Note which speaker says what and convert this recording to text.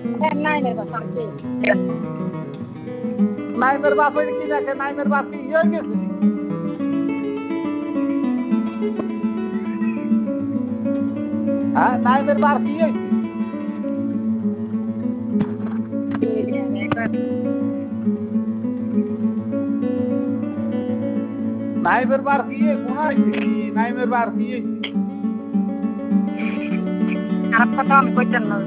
Speaker 1: নাইমের কথা কি
Speaker 2: নাইমের বাপের কি দেখে নাইমের বাপ কি হয়ে গেছে হ্যাঁ নাইমের বাপ কি হয়েছে নাইমের বার কি গুণা হয়েছে কি নাইমের বার কি হয়েছে
Speaker 1: খারাপ কথা আমি কইতেন না